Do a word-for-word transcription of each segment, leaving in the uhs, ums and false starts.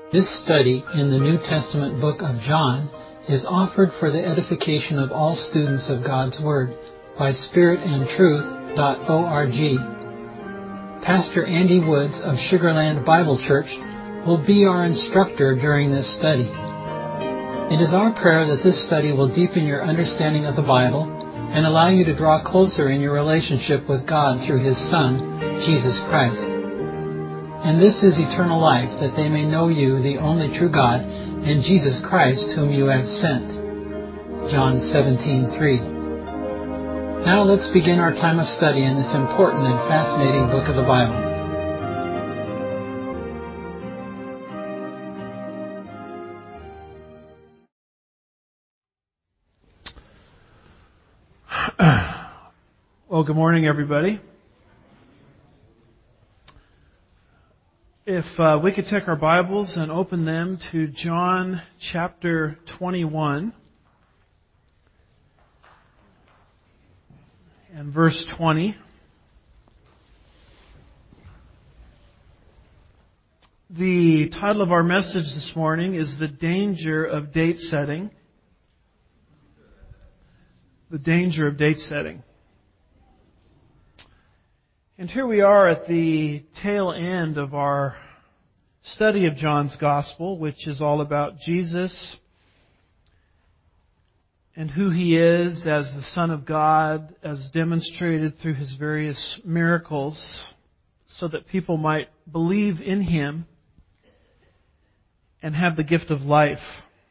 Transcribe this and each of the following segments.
This study in the New Testament book of John is offered for the edification of all students of God's Word by spirit and truth dot org. Pastor Andy Woods of Sugarland Bible Church will be our instructor during this study. It is our prayer that this study will deepen your understanding of the Bible and allow you to draw closer in your relationship with God through His Son, Jesus Christ. And this is eternal life, that they may know you, the only true God, and Jesus Christ, whom you have sent. John seventeen three. Now let's begin our time of study in this important and fascinating book of the Bible. Well, good morning, everybody. If uh, we could take our Bibles and open them to John chapter twenty-one and verse twenty. The title of our message this morning is The Danger of Date Setting. The Danger of Date Setting. And here we are at the tail end of our study of John's Gospel, which is all about Jesus and who He is as the Son of God, as demonstrated through His various miracles, so that people might believe in Him and have the gift of life.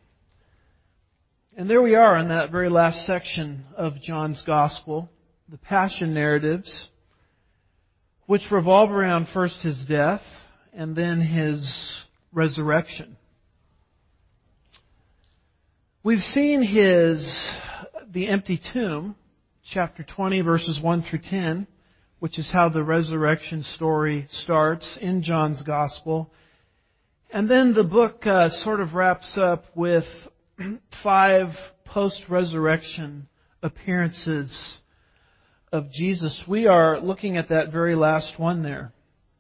And there we are in that very last section of John's Gospel, the Passion narratives, which revolve around first His death and then His resurrection. We've seen His, the empty tomb, chapter twenty, verses one through ten, which is how the resurrection story starts in John's Gospel. And then the book uh, sort of wraps up with five post-resurrection appearances of Jesus. We are looking at that very last one there.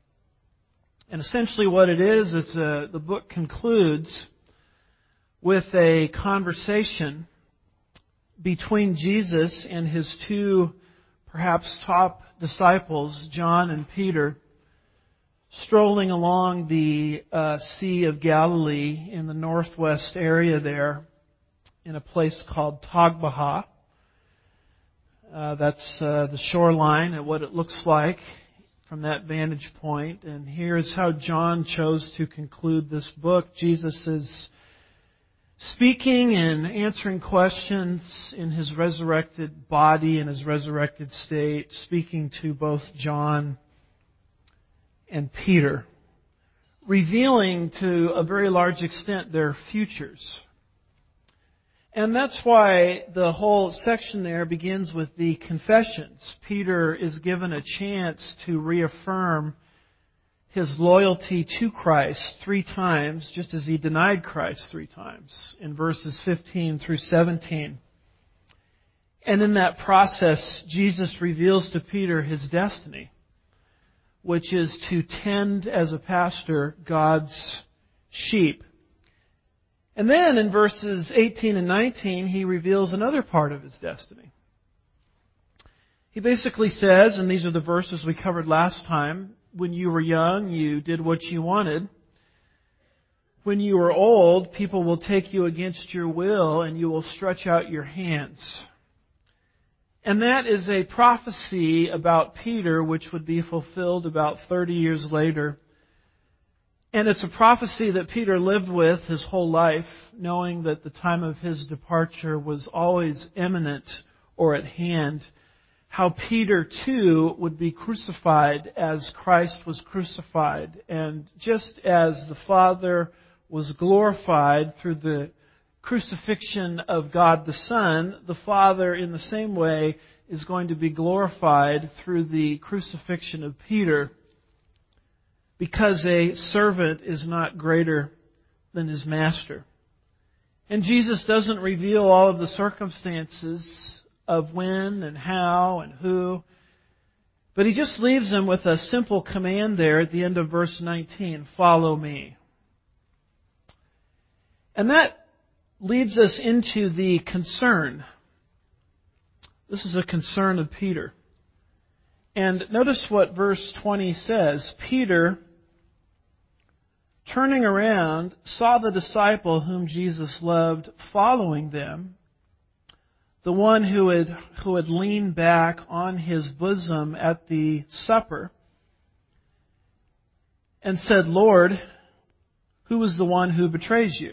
And essentially what it is, it's a, the book concludes with a conversation between Jesus and His two perhaps top disciples, John and Peter, strolling along the uh, Sea of Galilee in the northwest area there in a place called Tagbaha. Uh, that's uh, the shoreline and what it looks like from that vantage point. And here's how John chose to conclude this book. Jesus is speaking and answering questions in His resurrected body and His resurrected state, speaking to both John and Peter, revealing to a very large extent their futures. And that's why the whole section there begins with the confessions. Peter is given a chance to reaffirm his loyalty to Christ three times, just as he denied Christ three times, in verses fifteen through seventeen. And in that process, Jesus reveals to Peter his destiny, which is to tend as a pastor God's sheep. And then in verses eighteen and nineteen, he reveals another part of his destiny. He basically says, and these are the verses we covered last time, when you were young, you did what you wanted. When you are old, people will take you against your will and you will stretch out your hands. And that is a prophecy about Peter, which would be fulfilled about thirty years later. And it's a prophecy that Peter lived with his whole life, knowing that the time of his departure was always imminent or at hand. How Peter, too, would be crucified as Christ was crucified. And just as the Father was glorified through the crucifixion of God the Son, the Father, in the same way, is going to be glorified through the crucifixion of Peter. Because a servant is not greater than his master. And Jesus doesn't reveal all of the circumstances of when and how and who, but He just leaves them with a simple command there at the end of verse nineteen, follow me. And that leads us into the concern. This is a concern of Peter. And notice what verse twenty says. Peter, turning around, saw the disciple whom Jesus loved following them, the one who had, who had leaned back on his bosom at the supper, and said, Lord, who is the one who betrays you?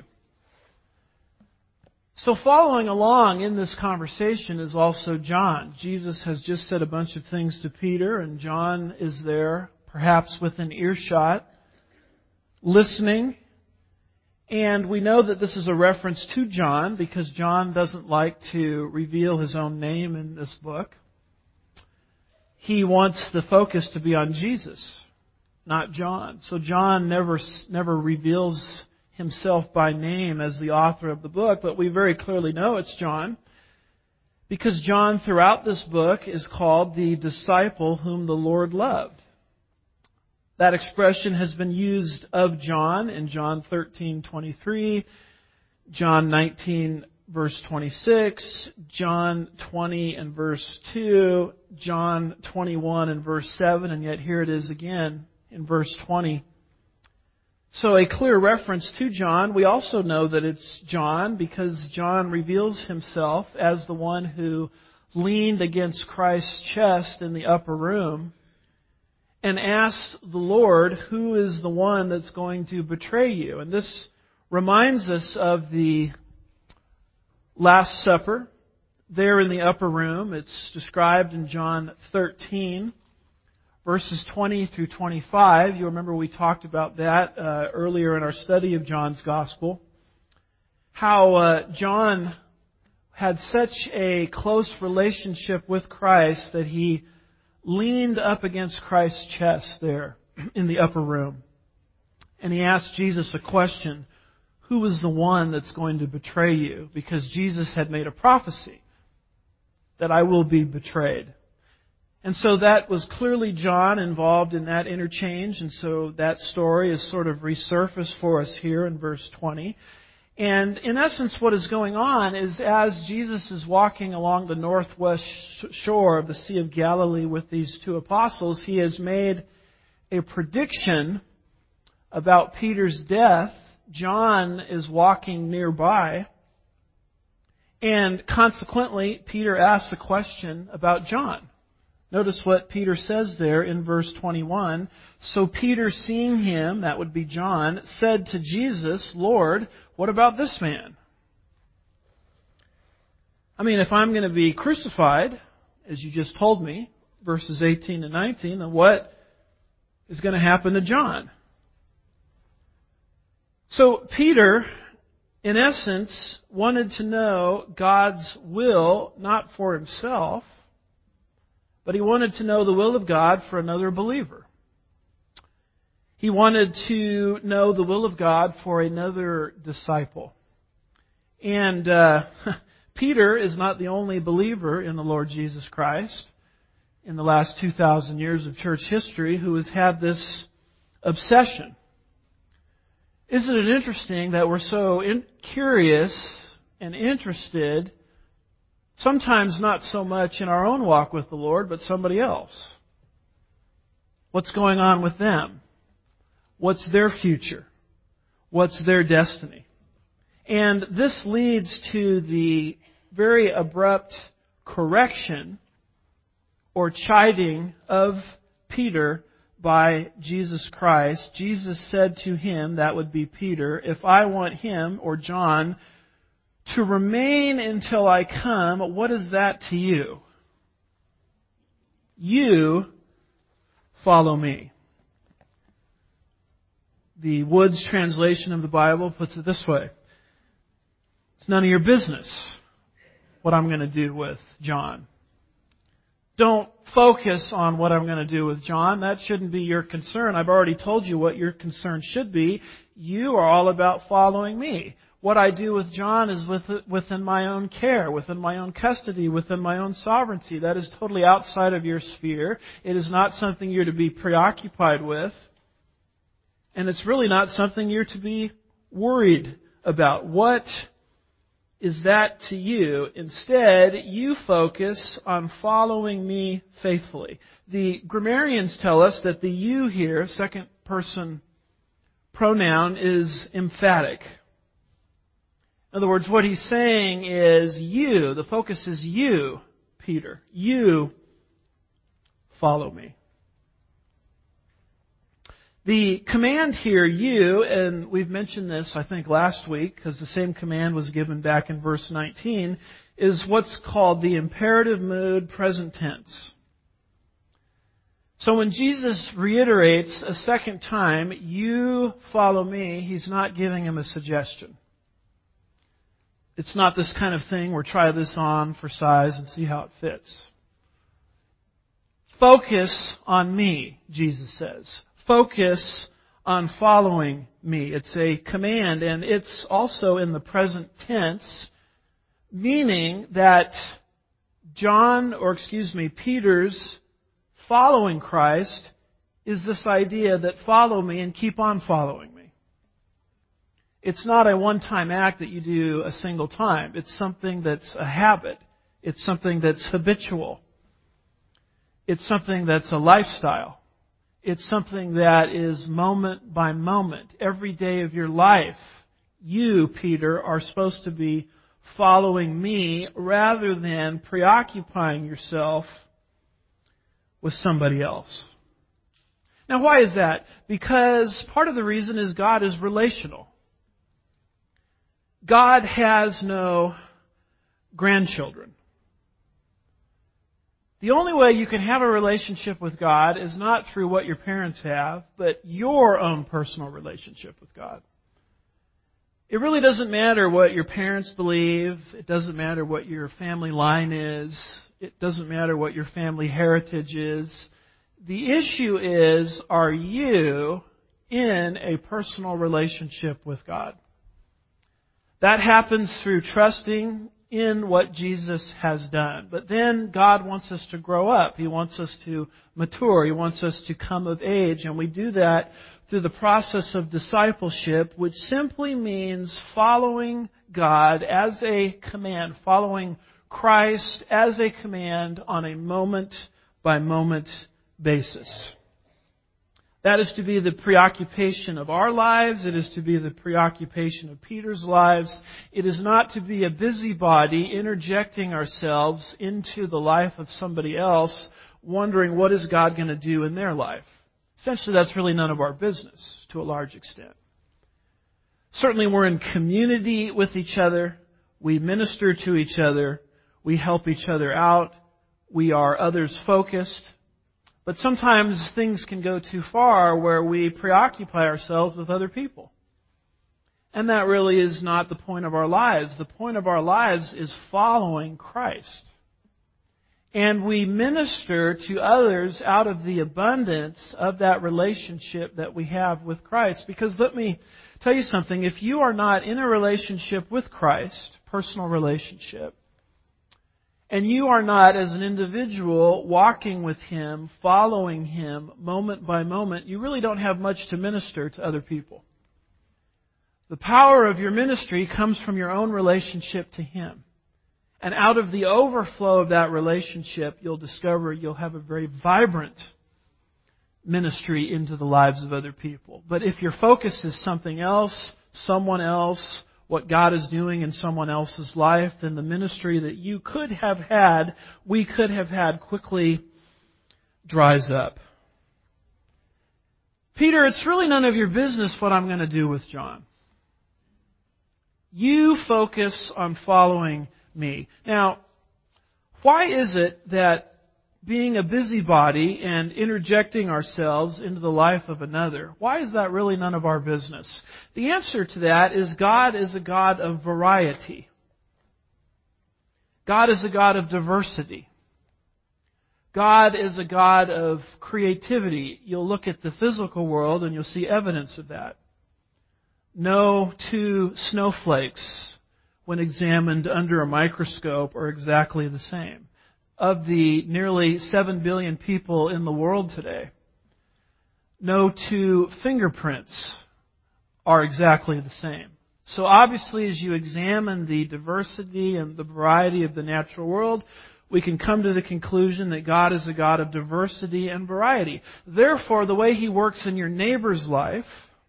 So following along in this conversation is also John. Jesus has just said a bunch of things to Peter, and John is there, perhaps within earshot, listening. And we know that this is a reference to John because John doesn't like to reveal his own name in this book. He wants the focus to be on Jesus, not John. So John never never reveals himself by name as the author of the book, but we very clearly know it's John because John throughout this book is called the disciple whom the Lord loved. That expression has been used of John in John thirteen twenty-three, John nineteen verse twenty-six, John twenty and verse two, John twenty-one and verse seven, and yet here it is again in verse twenty. So a clear reference to John. We also know that it's John because John reveals himself as the one who leaned against Christ's chest in the upper room and asked the Lord, who is the one that's going to betray you? And this reminds us of the Last Supper there in the upper room. It's described in John thirteen. Verses twenty through twenty-five, you remember we talked about that uh, earlier in our study of John's Gospel. How uh, John had such a close relationship with Christ that he leaned up against Christ's chest there in the upper room. And he asked Jesus a question, who is the one that's going to betray you? Because Jesus had made a prophecy that I will be betrayed. And so that was clearly John involved in that interchange, and so that story is sort of resurfaced for us here in verse twenty. And in essence what is going on is as Jesus is walking along the northwest shore of the Sea of Galilee with these two apostles, he has made a prediction about Peter's death. John is walking nearby, and consequently Peter asks a question about John. Notice what Peter says there in verse twenty-one. So Peter, seeing him, that would be John, said to Jesus, Lord, what about this man? I mean, if I'm going to be crucified, as you just told me, verses eighteen and nineteen, then what is going to happen to John? So Peter, in essence, wanted to know God's will, not for himself, but he wanted to know the will of God for another believer. He wanted to know the will of God for another disciple. And uh, Peter is not the only believer in the Lord Jesus Christ in the last two thousand years of church history who has had this obsession. Isn't it interesting that we're so in- curious and interested, sometimes not so much in our own walk with the Lord, but somebody else? What's going on with them? What's their future? What's their destiny? And this leads to the very abrupt correction or chiding of Peter by Jesus Christ. Jesus said to him, that would be Peter, if I want him, or John, to remain until I come, what is that to you? You follow me. The Woods translation of the Bible puts it this way. It's none of your business what I'm going to do with John. Don't focus on what I'm going to do with John. That shouldn't be your concern. I've already told you what your concern should be. You are all about following me. What I do with John is within my own care, within my own custody, within my own sovereignty. That is totally outside of your sphere. It is not something you're to be preoccupied with. And it's really not something you're to be worried about? What is that to you? Instead, you focus on following me faithfully. The grammarians tell us that the you here, second person pronoun, is emphatic. In other words, what he's saying is you, the focus is you, Peter. You follow me. The command here, you, and we've mentioned this, I think, last week, because the same command was given back in verse nineteen, is what's called the imperative mood present tense. So when Jesus reiterates a second time, you follow me, he's not giving him a suggestion. It's not this kind of thing where try this on for size and see how it fits. Focus on me, Jesus says. Focus on following me. It's a command, and it's also in the present tense, meaning that John, or excuse me, Peter's following Christ is this idea that follow me and keep on following me. It's not a one-time act that you do a single time. It's something that's a habit. It's something that's habitual. It's something that's a lifestyle. It's something that is moment by moment, every day of your life. You, Peter, are supposed to be following me rather than preoccupying yourself with somebody else. Now, why is that? Because part of the reason is God is relational. God has no grandchildren. The only way you can have a relationship with God is not through what your parents have, but your own personal relationship with God. It really doesn't matter what your parents believe. It doesn't matter what your family line is. It doesn't matter what your family heritage is. The issue is, are you in a personal relationship with God? That happens through trusting in what Jesus has done. But then God wants us to grow up. He wants us to mature. He wants us to come of age. And we do that through the process of discipleship, which simply means following God as a command, following Christ as a command on a moment-by-moment basis. That is to be the preoccupation of our lives. It is to be the preoccupation of Peter's lives. It is not to be a busybody interjecting ourselves into the life of somebody else, wondering what is God going to do in their life. Essentially, that's really none of our business to a large extent. Certainly, we're in community with each other. We minister to each other. We help each other out. We are others-focused. But sometimes things can go too far where we preoccupy ourselves with other people. And that really is not the point of our lives. The point of our lives is following Christ. And we minister to others out of the abundance of that relationship that we have with Christ. Because let me tell you something. If you are not in a relationship with Christ, personal relationship, and you are not, as an individual, walking with Him, following Him, moment by moment, you really don't have much to minister to other people. The power of your ministry comes from your own relationship to Him. And out of the overflow of that relationship, you'll discover you'll have a very vibrant ministry into the lives of other people. But if your focus is something else, someone else, what God is doing in someone else's life, then the ministry that you could have had, we could have had, quickly dries up. Peter, it's really none of your business what I'm going to do with John. You focus on following me. Now, why is it that being a busybody and interjecting ourselves into the life of another, why is that really none of our business? The answer to that is God is a God of variety. God is a God of diversity. God is a God of creativity. You'll look at the physical world and you'll see evidence of that. No two snowflakes, when examined under a microscope, are exactly the same. Of the nearly seven billion people in the world today, no two fingerprints are exactly the same. So obviously, as you examine the diversity and the variety of the natural world, we can come to the conclusion that God is a God of diversity and variety. Therefore, the way He works in your neighbor's life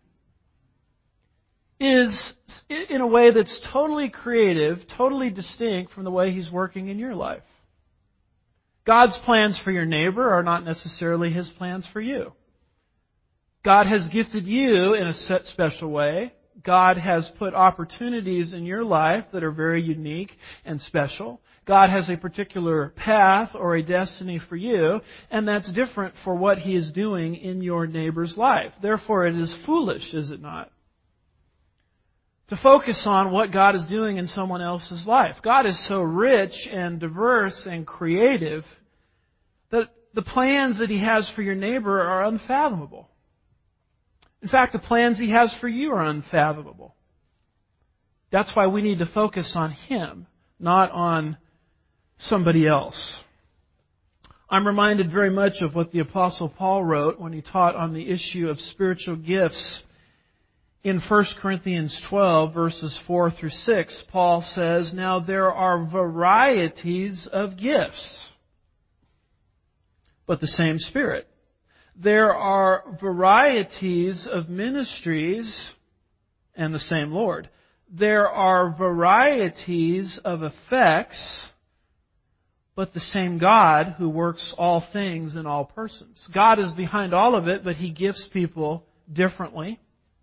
is in a way that's totally creative, totally distinct from the way He's working in your life. God's plans for your neighbor are not necessarily His plans for you. God has gifted you in a set special way. God has put opportunities in your life that are very unique and special. God has a particular path or a destiny for you, and that's different for what He is doing in your neighbor's life. Therefore, it is foolish, is it not, to focus on what God is doing in someone else's life. God is so rich and diverse and creative that the plans that He has for your neighbor are unfathomable. In fact, the plans He has for you are unfathomable. That's why we need to focus on Him, not on somebody else. I'm reminded very much of what the Apostle Paul wrote when he taught on the issue of spiritual gifts. In First Corinthians twelve, verses four through six, Paul says, "Now there are varieties of gifts, but the same Spirit. There are varieties of ministries, and the same Lord. There are varieties of effects, but the same God who works all things in all persons." God is behind all of it, but He gifts people differently.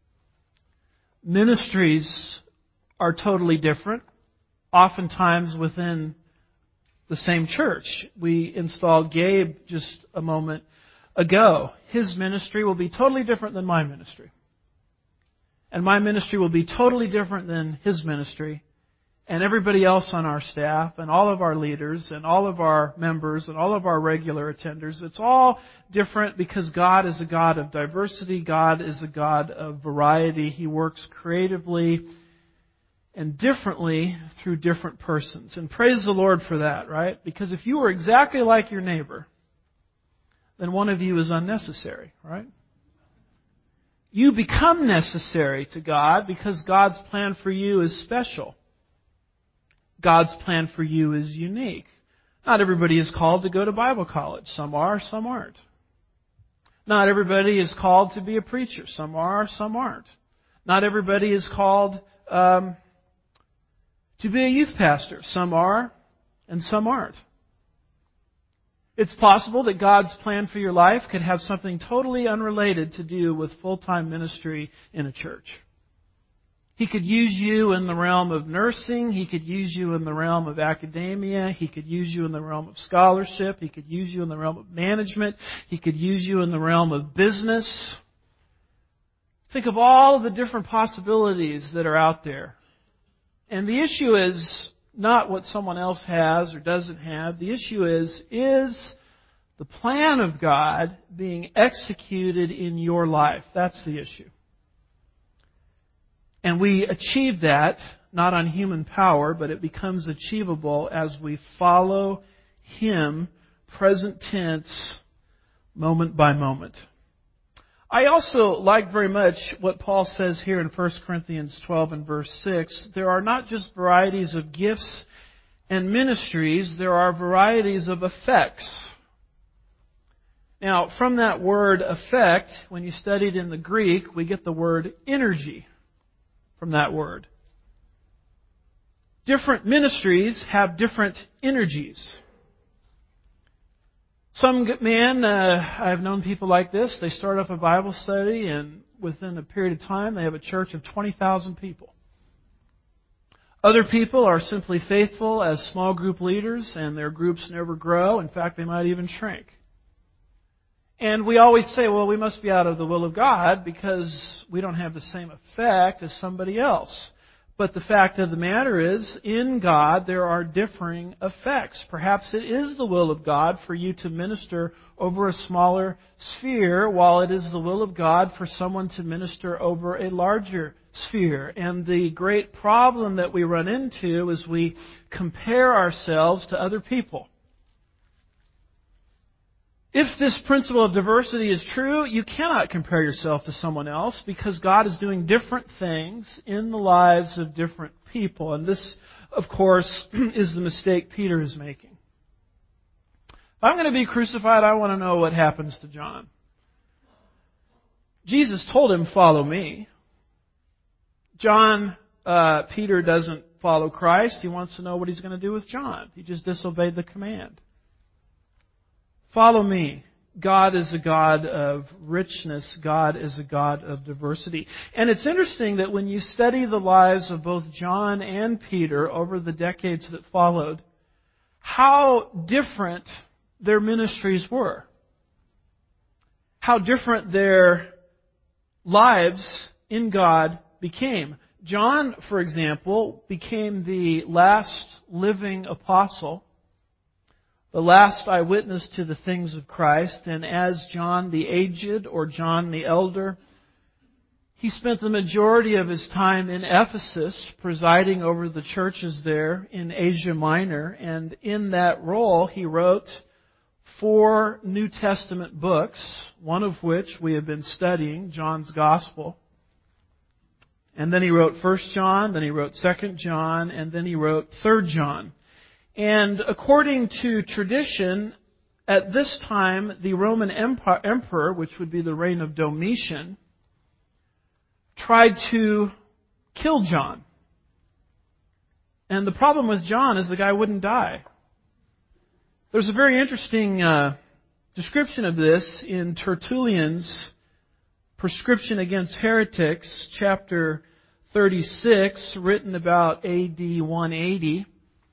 Ministries are totally different, oftentimes within the same church. We installed Gabe just a moment ago. His ministry will be totally different than my ministry. And my ministry will be totally different than his ministry. And everybody else on our staff, and all of our leaders, and all of our members, and all of our regular attenders, it's all different because God is a God of diversity. God is a God of variety. He works creatively and differently through different persons. And praise the Lord for that, right? Because if you were exactly like your neighbor, then one of you is unnecessary, right? You become necessary to God because God's plan for you is special. God's plan for you is unique. Not everybody is called to go to Bible college. Some are, some aren't. Not everybody is called to be a preacher. Some are, some aren't. Not everybody is called um, to be a youth pastor. Some are, and some aren't. It's possible that God's plan for your life could have something totally unrelated to do with full-time ministry in a church. He could use you in the realm of nursing. He could use you in the realm of academia. He could use you in the realm of scholarship. He could use you in the realm of management. He could use you in the realm of business. Think of all of the different possibilities that are out there. And the issue is not what someone else has or doesn't have. The issue is, is the plan of God being executed in your life? That's the issue. And we achieve that not on human power, but it becomes achievable as we follow Him, present tense, moment by moment. I also like very much what Paul says here in First Corinthians twelve and verse six. There are not just varieties of gifts and ministries, there are varieties of effects. Now, from that word effect, when you study it in the Greek, we get the word energy from that word. Different ministries have different energies. Some man, uh, I've known people like this, they start up a Bible study and within a period of time they have a church of twenty thousand people. Other people are simply faithful as small group leaders and their groups never grow. In fact, they might even shrink. And we always say, well, we must be out of the will of God because we don't have the same effect as somebody else. But the fact of the matter is, in God, there are differing effects. Perhaps it is the will of God for you to minister over a smaller sphere, while it is the will of God for someone to minister over a larger sphere. And the great problem that we run into is we compare ourselves to other people. if this principle of diversity is true, you cannot compare yourself to someone else because God is doing different things in the lives of different people. And this, of course, is the mistake Peter is making. If I'm going to be crucified, I want to know what happens to John. Jesus told him, follow me. John, uh, Peter doesn't follow Christ. He wants to know what he's going to do with John. He just disobeyed the command. Follow me. God is a God of richness. God is a God of diversity. And it's interesting that when you study the lives of both John and Peter over the decades that followed, how different their ministries were. How different their lives in God became. John, for example, became the last living apostle, the last eyewitness to the things of Christ, and as John the Aged or John the Elder, he spent the majority of his time in Ephesus, presiding over the churches there in Asia Minor, and in that role he wrote four New Testament books, one of which we have been studying, John's Gospel. And then he wrote First John, then he wrote Second John, and then he wrote Third John. And according to tradition, at this time, the Roman emperor, which would be the reign of Domitian, tried to kill John. And the problem with John is the guy wouldn't die. There's a very interesting uh, description of this in Tertullian's Prescription Against Heretics, chapter thirty-six, written about A D one eighty,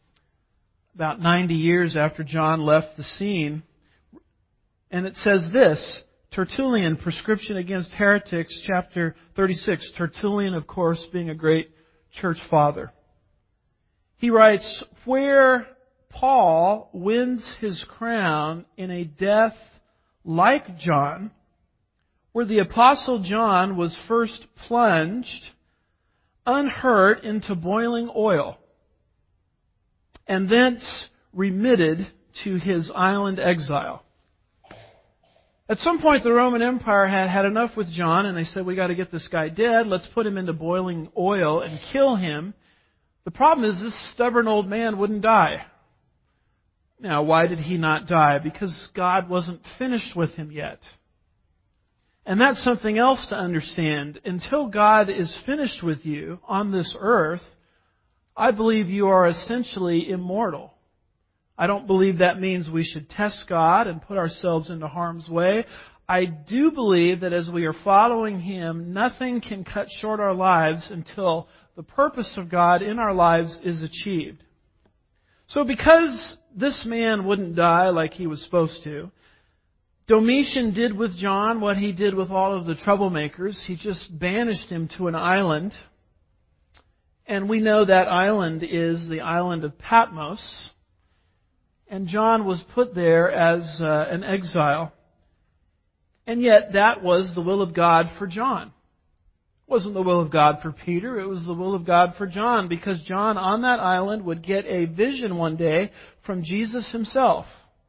about ninety years after John left the scene. And it says this, Tertullian, Prescription Against Heretics, chapter thirty-six. Tertullian, of course, being a great church father. He writes, where Paul wins his crown in a death like John, where the Apostle John was first plunged, unhurt, into boiling oil, and thence remitted to his island exile. At some point, the Roman Empire had had enough with John, and they said, we got to get this guy dead. Let's put him into boiling oil and kill him. The problem is this stubborn old man wouldn't die. Now, why did he not die? Because God wasn't finished with him yet. And that's something else to understand. Until God is finished with you on this earth, I believe you are essentially immortal. I don't believe that means we should test God and put ourselves into harm's way. I do believe that as we are following Him, nothing can cut short our lives until the purpose of God in our lives is achieved. So because this man wouldn't die like he was supposed to, Domitian did with John what he did with all of the troublemakers. He just banished him to an island. And we know that island is the island of Patmos. And John was put there as uh, an exile. And yet that was the will of God for John. It wasn't the will of God for Peter. It was the will of God for John, because John on that island would get a vision one day from Jesus Himself.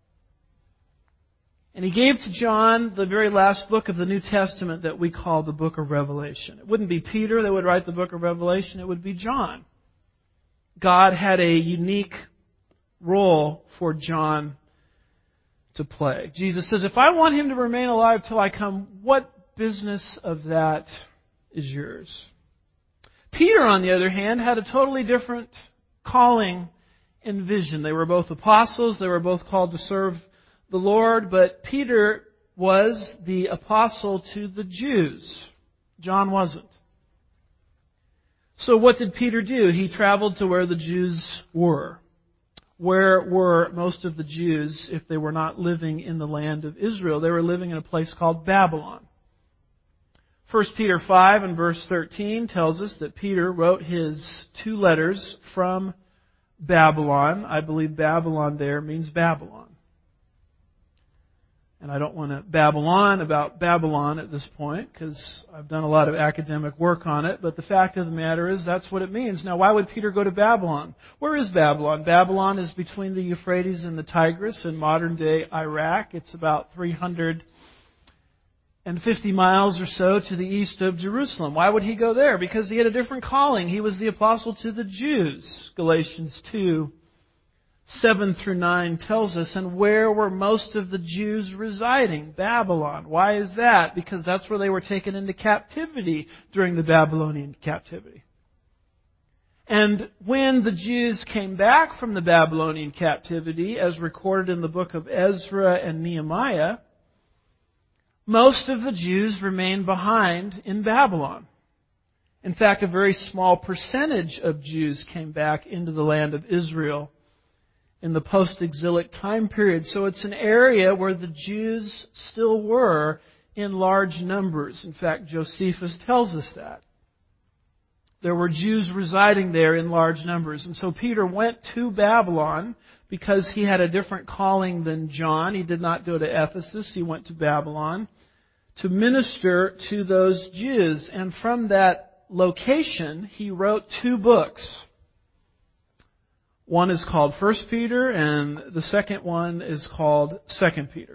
And He gave to John the very last book of the New Testament that we call the book of Revelation. It wouldn't be Peter that would write the book of Revelation. It would be John. God had a unique role for John to play. Jesus says, if I want him to remain alive till I come, what business of that is yours? Peter, on the other hand, had a totally different calling and vision. They were both apostles. They were both called to serve the Lord, but Peter was the apostle to the Jews. John wasn't. So what did Peter do? He traveled to where the Jews were. Where were most of the Jews if they were not living in the land of Israel? They were living in a place called Babylon. First Peter five and verse thirteen tells us that Peter wrote his two letters from Babylon. I believe Babylon there means Babylon. And I don't want to babble on about Babylon at this point because I've done a lot of academic work on it. But the fact of the matter is that's what it means. Now, why would Peter go to Babylon? Where is Babylon? Babylon is between the Euphrates and the Tigris in modern-day Iraq. It's about three hundred fifty miles or so to the east of Jerusalem. Why would he go there? Because he had a different calling. He was the apostle to the Jews. Galatians two seven through nine tells us. And where were most of the Jews residing? Babylon. Why is that? Because that's where they were taken into captivity during the Babylonian captivity. And when the Jews came back from the Babylonian captivity, as recorded in the book of Ezra and Nehemiah, most of the Jews remained behind in Babylon. In fact, a very small percentage of Jews came back into the land of Israel in the post-exilic time period. So it's an area where the Jews still were in large numbers. In fact, Josephus tells us that. There were Jews residing there in large numbers. And so Peter went to Babylon because he had a different calling than John. He did not go to Ephesus. He went to Babylon to minister to those Jews. And from that location, he wrote two books. One is called First Peter, and the second one is called Second Peter.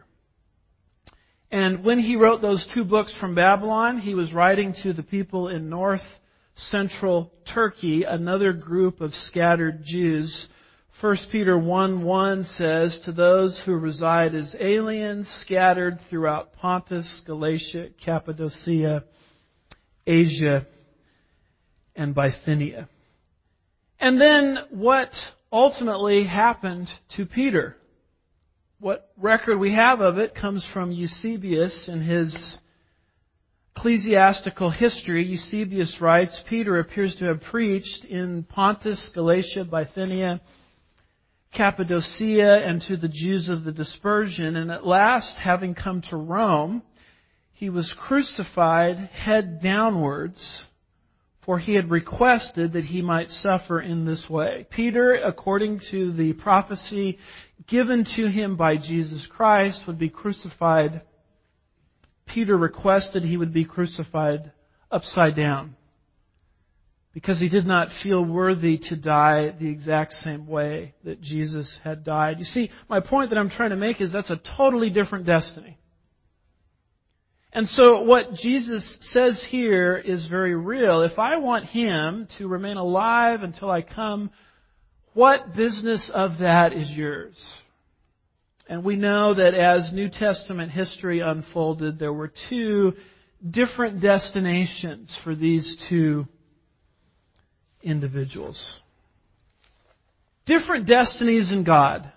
And when he wrote those two books from Babylon, he was writing to the people in north central Turkey, another group of scattered Jews. First Peter one one says, to those who reside as aliens scattered throughout Pontus, Galatia, Cappadocia, Asia, and Bithynia. And then what ultimately happened to Peter? What record we have of it comes from Eusebius in his ecclesiastical history. Eusebius writes, Peter appears to have preached in Pontus, Galatia, Bithynia, Cappadocia, and to the Jews of the dispersion. And at last, having come to Rome, he was crucified head downwards, for he had requested that he might suffer in this way. Peter, according to the prophecy given to him by Jesus Christ, would be crucified. Peter requested he would be crucified upside down because he did not feel worthy to die the exact same way that Jesus had died. You see, my point that I'm trying to make is that's a totally different destiny. And so what Jesus says here is very real. If I want Him to remain alive until I come, what business of that is yours? And we know that as New Testament history unfolded, there were two different destinations for these two individuals. Different destinies in God.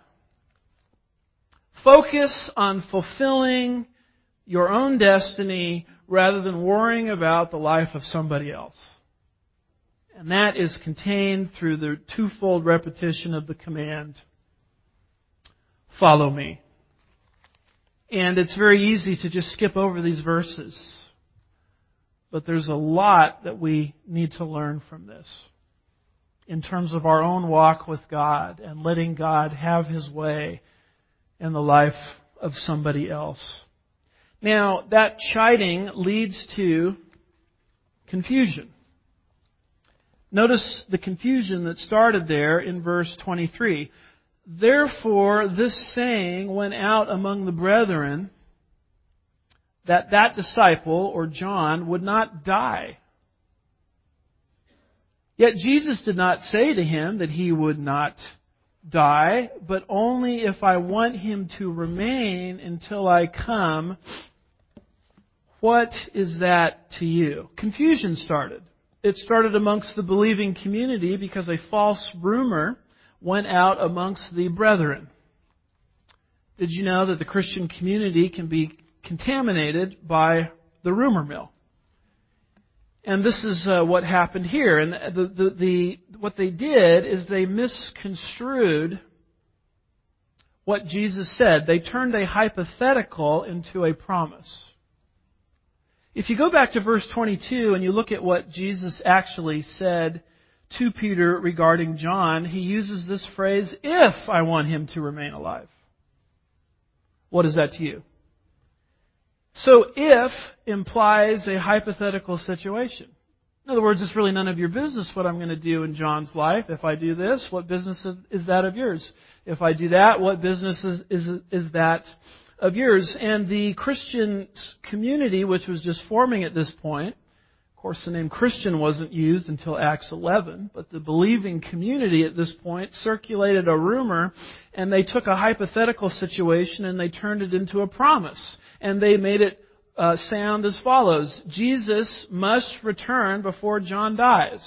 Focus on fulfilling your own destiny rather than worrying about the life of somebody else. And that is contained through the twofold repetition of the command, follow me. And it's very easy to just skip over these verses. But there's a lot that we need to learn from this in terms of our own walk with God and letting God have His way in the life of somebody else. Now, that chiding leads to confusion. Notice the confusion that started there in verse twenty-three. Therefore, this saying went out among the brethren that that disciple, or John, would not die. Yet Jesus did not say to him that he would not die, but only if I want him to remain until I come. What is that to you? Confusion started. It started amongst the believing community because a false rumor went out amongst the brethren. Did you know that the Christian community can be contaminated by the rumor mill? And this is uh, what happened here. And the, the, the, what they did is they misconstrued what Jesus said. They turned a hypothetical into a promise. If you go back to verse twenty-two and you look at what Jesus actually said to Peter regarding John, he uses this phrase, if I want him to remain alive. What is that to you? So if implies a hypothetical situation. In other words, it's really none of your business what I'm going to do in John's life. If I do this, what business is that of yours? If I do that, what business is, is, is that of yours? And the Christian community, which was just forming at this point, of course the name Christian wasn't used until Acts eleven, but the believing community at this point circulated a rumor, and they took a hypothetical situation and they turned it into a promise. And they made it uh, sound as follows: Jesus must return before John dies.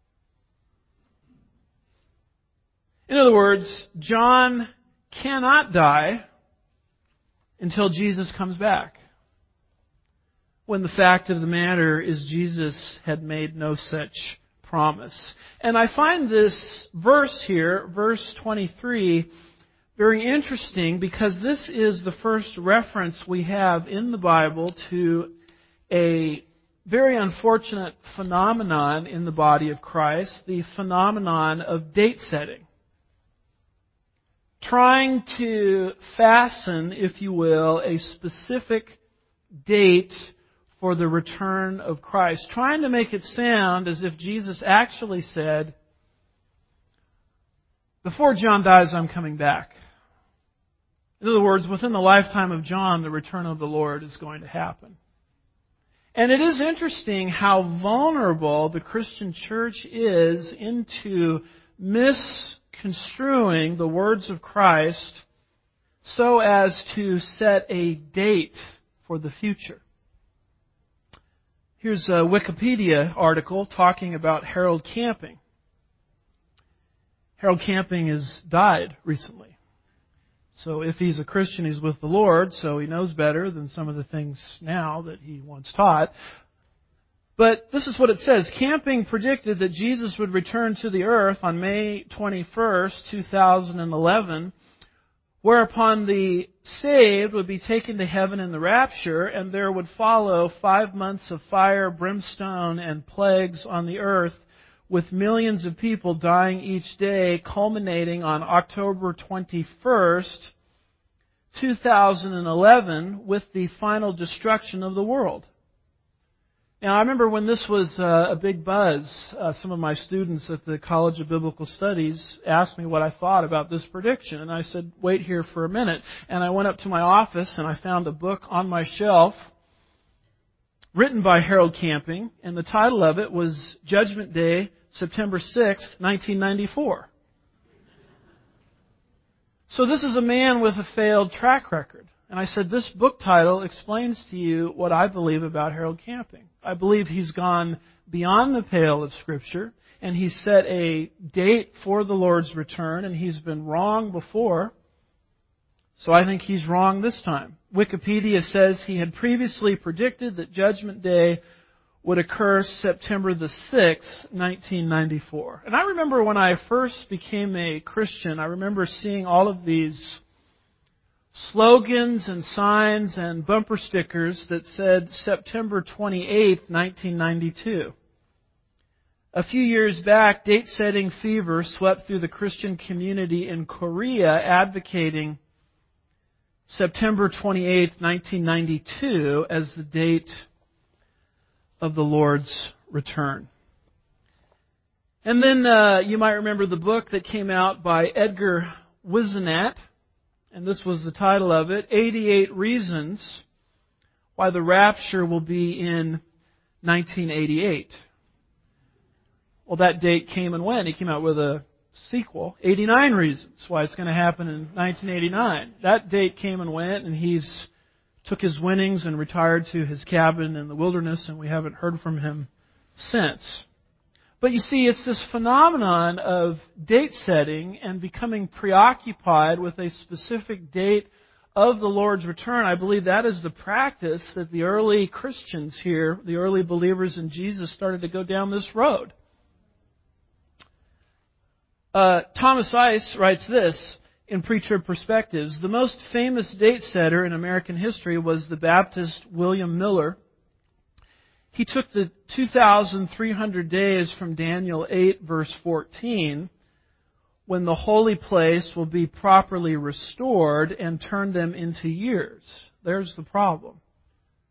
In other words, John cannot die until Jesus comes back. When the fact of the matter is Jesus had made no such promise. And I find this verse here, verse twenty-three, very interesting because this is the first reference we have in the Bible to a very unfortunate phenomenon in the body of Christ, the phenomenon of date setting. Trying to fasten, if you will, a specific date for the return of Christ. Trying to make it sound as if Jesus actually said, before John dies, I'm coming back. In other words, within the lifetime of John, the return of the Lord is going to happen. And it is interesting how vulnerable the Christian church is into misconstruing the words of Christ so as to set a date for the future. Here's a Wikipedia article talking about Harold Camping. Harold Camping has died recently. So if he's a Christian, he's with the Lord, so he knows better than some of the things now that he once taught. But this is what it says. Camping predicted that Jesus would return to the earth on May twenty-first, two thousand eleven, whereupon the saved would be taken to heaven in the rapture, and there would follow five months of fire, brimstone, and plagues on the earth, with millions of people dying each day, culminating on October twenty-first, two thousand eleven, with the final destruction of the world. Now, I remember when this was uh, a big buzz, uh, some of my students at the College of Biblical Studies asked me what I thought about this prediction. And I said, wait here for a minute. And I went up to my office and I found a book on my shelf written by Harold Camping. And the title of it was Judgment Day, September sixth, nineteen ninety-four. So this is a man with a failed track record. And I said, this book title explains to you what I believe about Harold Camping. I believe he's gone beyond the pale of Scripture, and he's set a date for the Lord's return, and he's been wrong before. So I think he's wrong this time. Wikipedia says he had previously predicted that Judgment Day would occur September the sixth, nineteen ninety-four. And I remember when I first became a Christian, I remember seeing all of these slogans and signs and bumper stickers that said September twenty-eighth, nineteen ninety-two. A few years back, date-setting fever swept through the Christian community in Korea, advocating September twenty-eighth, nineteen ninety-two as the date of the Lord's return. And then uh, you might remember the book that came out by Edgar Whisenant, and this was the title of it, eighty-eight Reasons Why the Rapture Will Be in nineteen eighty-eight. Well, that date came and went. He came out with a sequel, eighty-nine Reasons Why It's Going to Happen in nineteen eighty-nine. That date came and went, and he's took his winnings and retired to his cabin in the wilderness, and we haven't heard from him since. But you see, it's this phenomenon of date setting and becoming preoccupied with a specific date of the Lord's return. I believe that is the practice that the early Christians here, the early believers in Jesus, started to go down this road. Uh, Thomas Ice writes this in Pre-Trib Perspectives. The most famous date setter in American history was the Baptist William Miller. He took the two thousand three hundred days from Daniel eight, verse fourteen, when the holy place will be properly restored, and turned them into years. There's the problem.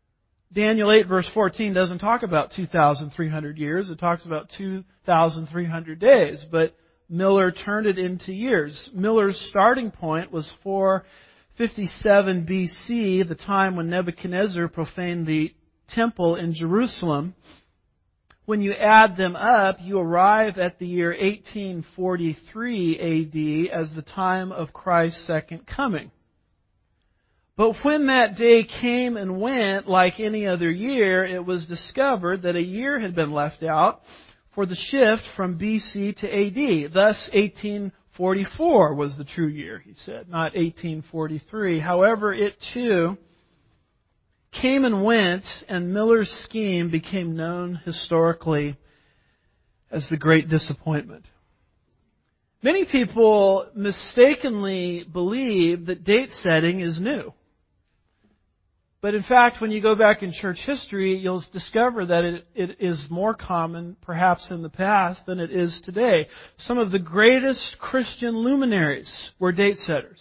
Daniel eight verse fourteen doesn't talk about two thousand three hundred years. It talks about two thousand three hundred days. But Miller turned it into years. Miller's starting point was four fifty-seven B C, the time when Nebuchadnezzar profaned the temple in Jerusalem. When you add them up, you arrive at the year eighteen forty-three A D as the time of Christ's second coming. But when that day came and went like any other year, it was discovered that a year had been left out for the shift from B C to A D. Thus, eighteen forty-four was the true year, he said, not eighteen forty-three. However, it too came and went, and Miller's scheme became known historically as the Great Disappointment. Many people mistakenly believe that date setting is new. But in fact, when you go back in church history, you'll discover that it, it is more common, perhaps in the past, than it is today. Some of the greatest Christian luminaries were date setters.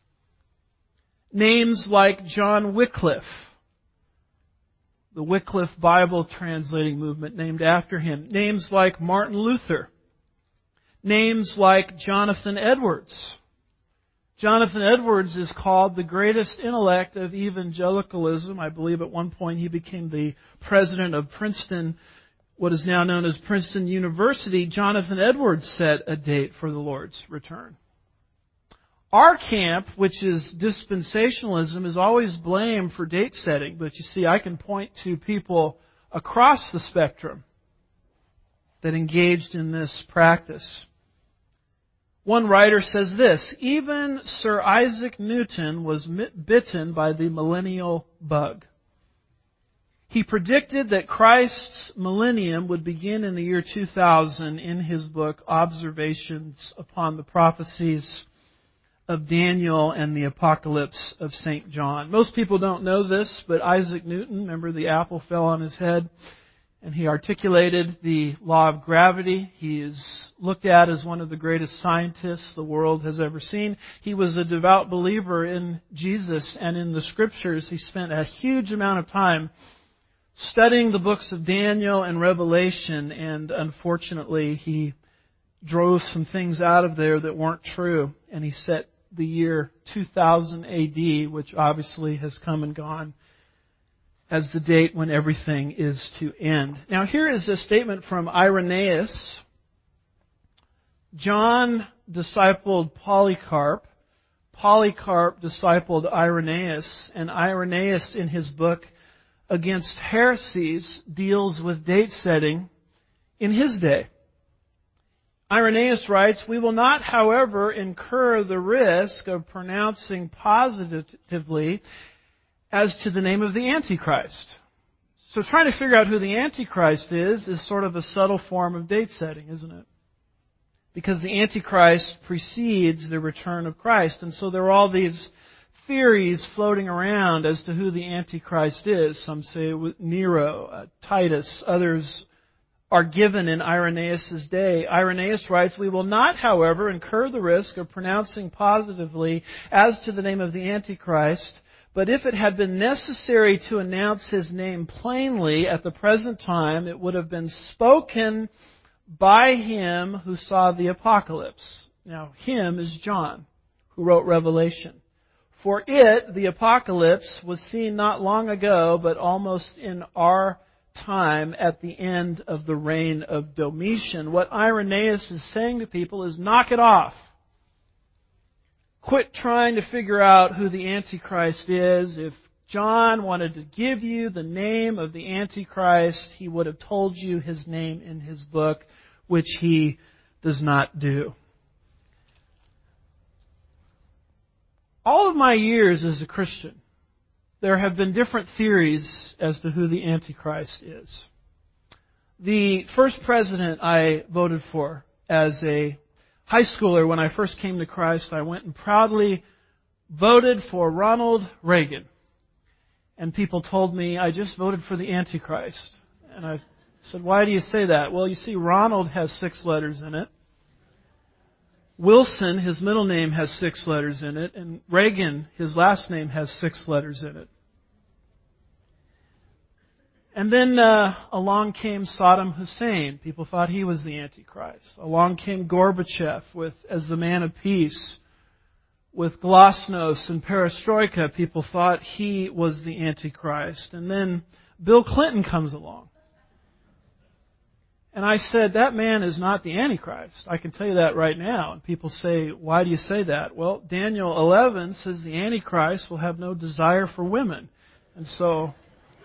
Names like John Wycliffe, the Wycliffe Bible translating movement named after him. Names like Martin Luther. Names like Jonathan Edwards. Jonathan Edwards is called the greatest intellect of evangelicalism. I believe at one point he became the president of Princeton, what is now known as Princeton University. Jonathan Edwards set a date for the Lord's return. Our camp, which is dispensationalism, is always blamed for date setting. But you see, I can point to people across the spectrum that engaged in this practice. One writer says this: even Sir Isaac Newton was bitten by the millennial bug. He predicted that Christ's millennium would begin in the year two thousand in his book, Observations upon the Prophecies of Daniel and the Apocalypse of Saint John. Most people don't know this, but Isaac Newton, remember the apple fell on his head, and he articulated the law of gravity. He is looked at as one of the greatest scientists the world has ever seen. He was a devout believer in Jesus and in the Scriptures. He spent a huge amount of time studying the books of Daniel and Revelation, and unfortunately he drove some things out of there that weren't true, and he set the year two thousand A D, which obviously has come and gone, as the date when everything is to end. Now here is a statement from Irenaeus. John discipled Polycarp. Polycarp discipled Irenaeus. And Irenaeus, in his book Against Heresies, deals with date setting in his day. Irenaeus writes, "We will not, however, incur the risk of pronouncing positively as to the name of the Antichrist." So trying to figure out who the Antichrist is is sort of a subtle form of date setting, isn't it? Because the Antichrist precedes the return of Christ. And so there are all these theories floating around as to who the Antichrist is. Some say Nero, uh, Titus, others are given in Irenaeus' day. Irenaeus writes, "We will not, however, incur the risk of pronouncing positively as to the name of the Antichrist, but if it had been necessary to announce his name plainly at the present time, it would have been spoken by him who saw the apocalypse." Now, him is John, who wrote Revelation. "For it, the apocalypse, was seen not long ago, but almost in our time at the end of the reign of Domitian." What Irenaeus is saying to people is, knock it off. Quit trying to figure out who the Antichrist is. If John wanted to give you the name of the Antichrist, he would have told you his name in his book, which he does not do. All of my years as a Christian, there have been different theories as to who the Antichrist is. The first president I voted for as a high schooler when I first came to Christ, I went and proudly voted for Ronald Reagan. And people told me I just voted for the Antichrist. And I said, "Why do you say that?" "Well, you see, Ronald has six letters in it. Wilson, his middle name, has six letters in it. And Reagan, his last name, has six letters in it." And then uh, along came Saddam Hussein. People thought he was the Antichrist. Along came Gorbachev with as the man of peace. With glasnost and perestroika, people thought he was the Antichrist. And then Bill Clinton comes along. And I said, that man is not the Antichrist. I can tell you that right now. And people say, why do you say that? Well, Daniel eleven says the Antichrist will have no desire for women. And so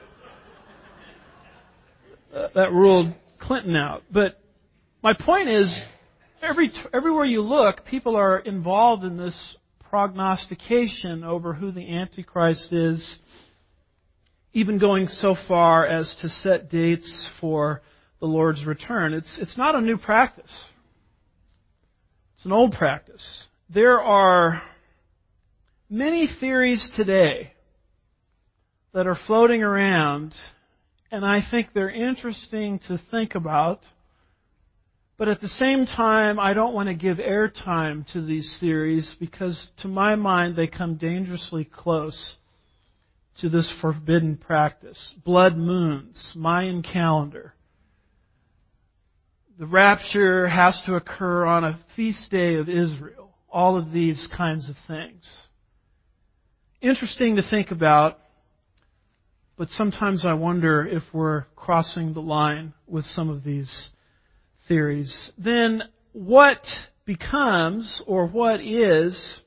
uh, that ruled Clinton out. But my point is, every everywhere you look, people are involved in this prognostication over who the Antichrist is, even going so far as to set dates for the Lord's return. It's, it's not a new practice. It's an old practice. There are many theories today that are floating around, and I think they're interesting to think about. But at the same time, I don't want to give airtime to these theories because, to my mind, they come dangerously close to this forbidden practice. Blood moons, Mayan calendar. The rapture has to occur on a feast day of Israel. All of these kinds of things. Interesting to think about, but sometimes I wonder if we're crossing the line with some of these theories. Then what becomes, or what is,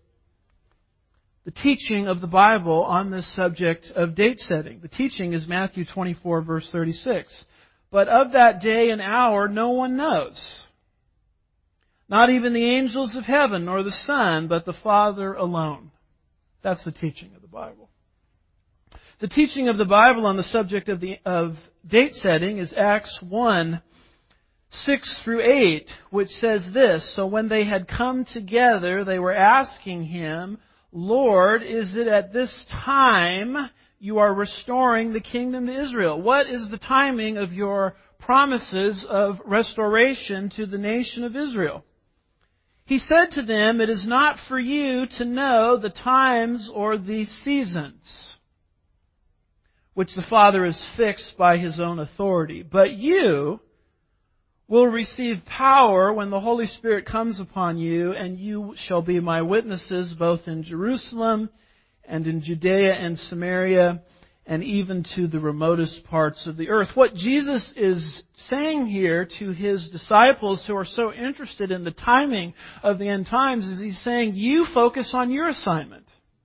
the teaching of the Bible on this subject of date setting? The teaching is Matthew twenty-four, verse thirty-six. But of that day and hour no one knows. Not even the angels of heaven, nor the Son, but the Father alone. That's the teaching of the Bible. The teaching of the Bible on the subject of, the, of date setting is Acts one, six through eight, which says this: So when they had come together, they were asking Him, Lord, is it at this time you are restoring the kingdom to Israel? What is the timing of your promises of restoration to the nation of Israel? He said to them, it is not for you to know the times or the seasons, which the Father has fixed by His own authority. But you will receive power when the Holy Spirit comes upon you, and you shall be my witnesses both in Jerusalem and in Judea and Samaria, and even to the remotest parts of the earth. What Jesus is saying here to His disciples who are so interested in the timing of the end times is He's saying, you focus on your assignment.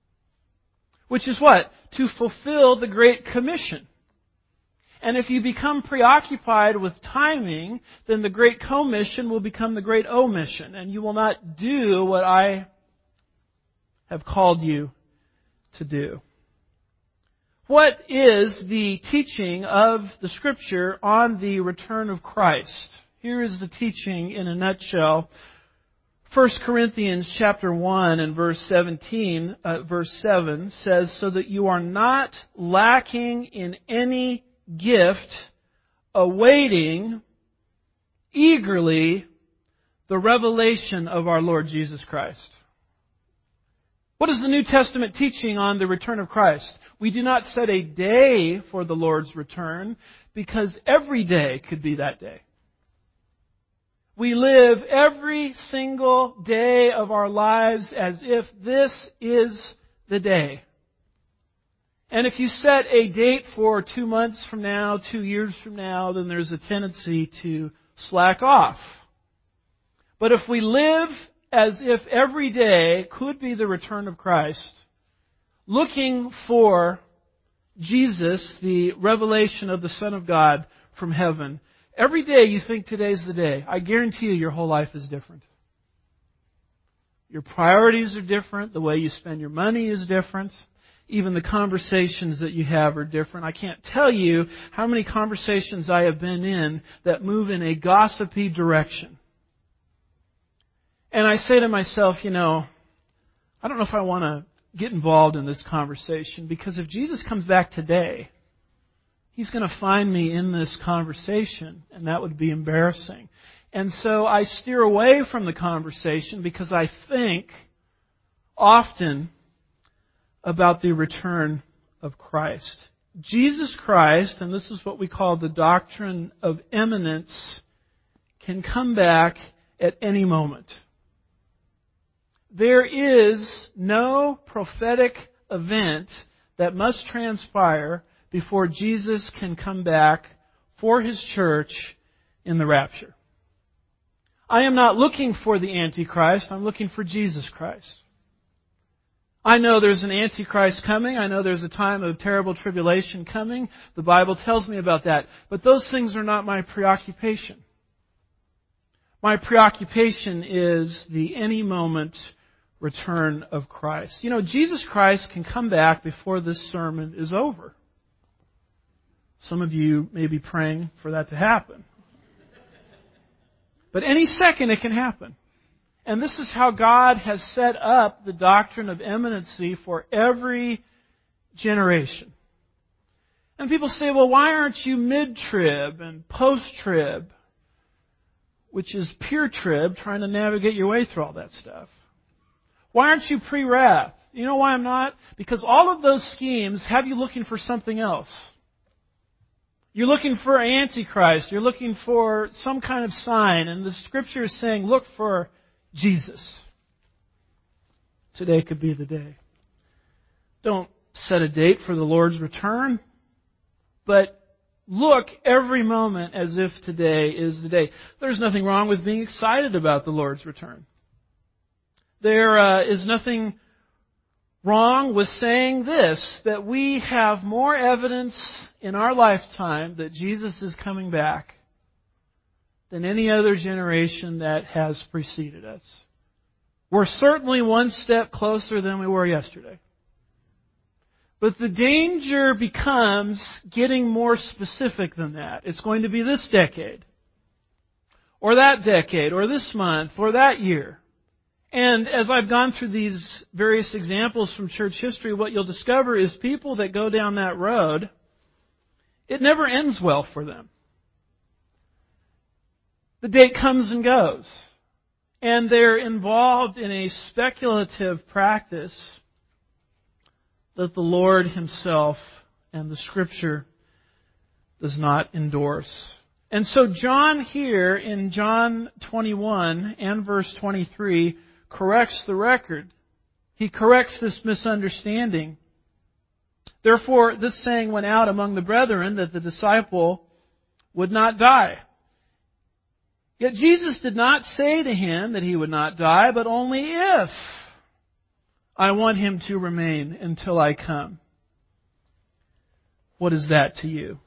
Which is what? To fulfill the Great Commission. And if you become preoccupied with timing, then the Great Commission will become the Great Omission, and you will not do what I have called you to do. What is the teaching of the Scripture on the return of Christ? Here is the teaching in a nutshell. First Corinthians chapter one and verse seventeen, uh, verse seven says, so that you are not lacking in any gift, awaiting eagerly the revelation of our Lord Jesus Christ. What is the New Testament teaching on the return of Christ? We do not set a day for the Lord's return because every day could be that day. We live every single day of our lives as if this is the day. And if you set a date for two months from now, two years from now, then there's a tendency to slack off. But if we live as if every day could be the return of Christ, looking for Jesus, the revelation of the Son of God from heaven, every day you think today's the day, I guarantee you your whole life is different. Your priorities are different. The way you spend your money is different. Even the conversations that you have are different. I can't tell you how many conversations I have been in that move in a gossipy direction. And I say to myself, you know, I don't know if I want to get involved in this conversation, because if Jesus comes back today, He's going to find me in this conversation, and that would be embarrassing. And so I steer away from the conversation because I think often about the return of Christ. Jesus Christ, and this is what we call the doctrine of imminence, can come back at any moment. There is no prophetic event that must transpire before Jesus can come back for His church in the rapture. I am not looking for the Antichrist. I'm looking for Jesus Christ. I know there's an Antichrist coming. I know there's a time of terrible tribulation coming. The Bible tells me about that. But those things are not my preoccupation. My preoccupation is the any moment return of Christ. You know, Jesus Christ can come back before this sermon is over. Some of you may be praying for that to happen. But any second it can happen. And this is how God has set up the doctrine of imminency for every generation. And people say, well, why aren't you mid-trib and post-trib, which is pure trib, trying to navigate your way through all that stuff? Why aren't you pre-wrath? You know why I'm not? Because all of those schemes have you looking for something else. You're looking for Antichrist. You're looking for some kind of sign. And the Scripture is saying, look for Jesus. Today could be the day. Don't set a date for the Lord's return, but look every moment as if today is the day. There's nothing wrong with being excited about the Lord's return. There uh, is nothing wrong with saying this, that we have more evidence in our lifetime that Jesus is coming back than any other generation that has preceded us. We're certainly one step closer than we were yesterday. But the danger becomes getting more specific than that. It's going to be this decade, or that decade, or this month, or that year. And as I've gone through these various examples from church history, what you'll discover is people that go down that road, it never ends well for them. The date comes and goes. And they're involved in a speculative practice that the Lord Himself and the Scripture does not endorse. And so John here in John twenty-one and verse twenty-three corrects the record. He corrects this misunderstanding. Therefore, this saying went out among the brethren that the disciple would not die. Yet Jesus did not say to him that he would not die, but only if I want him to remain until I come. What is that to you?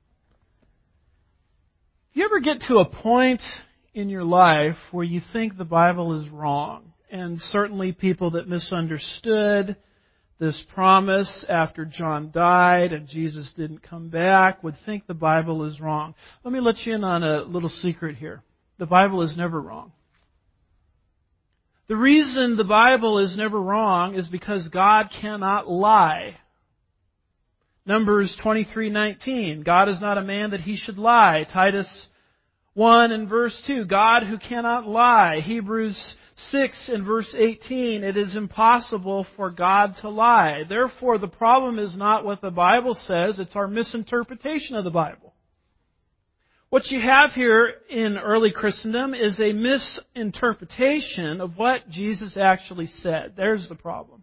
If you ever get to a point in your life where you think the Bible is wrong, and certainly people that misunderstood this promise after John died and Jesus didn't come back would think the Bible is wrong. Let me let you in on a little secret here. The Bible is never wrong. The reason the Bible is never wrong is because God cannot lie. Numbers twenty-three nineteen, God is not a man that He should lie. Titus one and verse two, God who cannot lie. Hebrews six and verse eighteen, it is impossible for God to lie. Therefore, the problem is not what the Bible says, it's our misinterpretation of the Bible. What you have here in early Christendom is a misinterpretation of what Jesus actually said. There's the problem.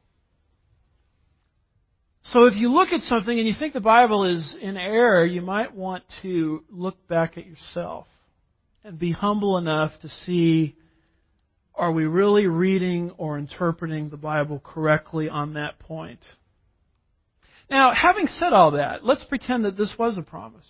So if you look at something and you think the Bible is in error, you might want to look back at yourself and be humble enough to see, are we really reading or interpreting the Bible correctly on that point? Now, having said all that, let's pretend that this was a promise.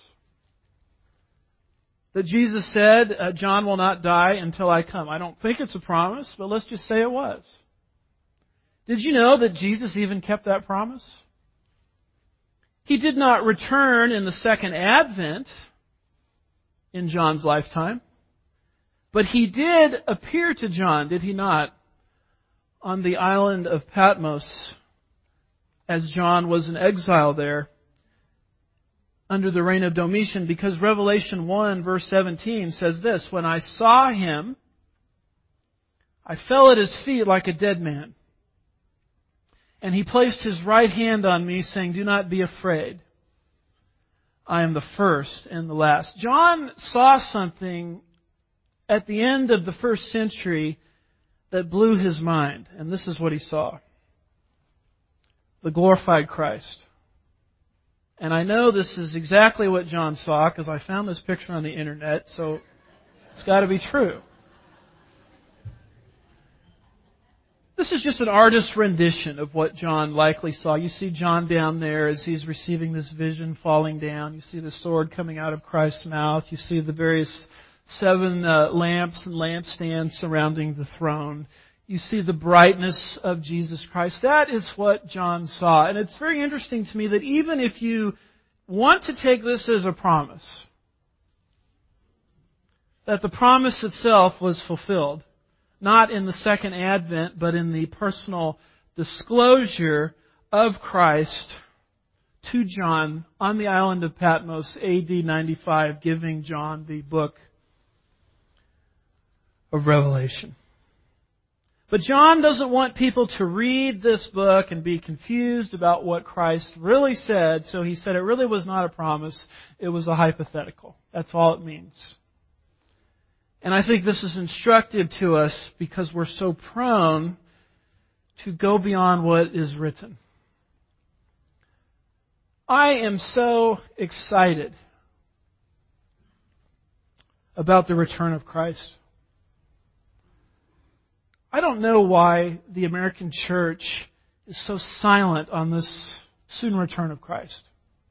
That Jesus said, uh, John will not die until I come. I don't think it's a promise, but let's just say it was. Did you know that Jesus even kept that promise? He did not return in the second advent in John's lifetime, but He did appear to John, did He not, on the island of Patmos as John was in exile there under the reign of Domitian, because Revelation one verse seventeen says this, when I saw Him, I fell at His feet like a dead man. And He placed His right hand on me, saying, "Do not be afraid. I am the first and the last." John saw something at the end of the first century that blew his mind. And this is what he saw: the glorified Christ. And I know this is exactly what John saw because I found this picture on the internet, so it's got to be true. This is just an artist's rendition of what John likely saw. You see John down there as he's receiving this vision falling down. You see the sword coming out of Christ's mouth. You see the various seven uh, lamps and lampstands surrounding the throne. You see the brightness of Jesus Christ. That is what John saw. And it's very interesting to me that even if you want to take this as a promise, that the promise itself was fulfilled, not in the second advent, but in the personal disclosure of Christ to John on the island of Patmos, A D ninety-five, giving John the book of Revelation. But John doesn't want people to read this book and be confused about what Christ really said, so he said it really was not a promise, it was a hypothetical. That's all it means. And I think this is instructive to us because we're so prone to go beyond what is written. I am so excited about the return of Christ. I don't know why the American church is so silent on this soon return of Christ.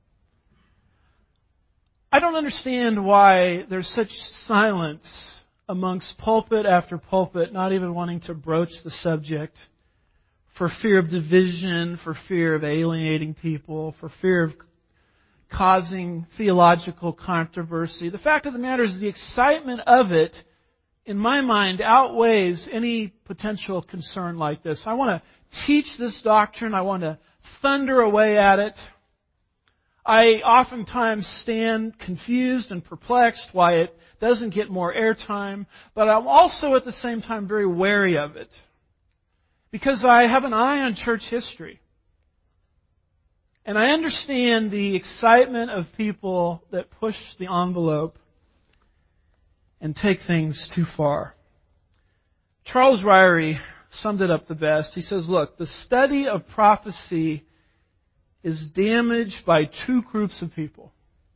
I don't understand why there's such silence amongst pulpit after pulpit, not even wanting to broach the subject for fear of division, for fear of alienating people, for fear of causing theological controversy. The fact of the matter is the excitement of it, in my mind, outweighs any potential concern like this. I want to teach this doctrine. I want to thunder away at it. I oftentimes stand confused and perplexed why it doesn't get more airtime, but I'm also at the same time very wary of it because I have an eye on church history. And I understand the excitement of people that push the envelope and take things too far. Charles Ryrie summed it up the best. He says, look, the study of prophecy is damaged by two groups of people.